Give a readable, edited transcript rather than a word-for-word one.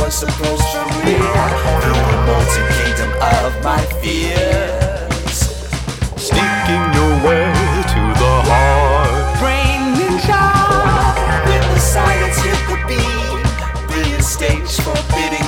us approach from rear through the molten kingdom of my fears. Sneaking your way to the heart. Brain ninja, when the silence hit the beat, the stage forbidding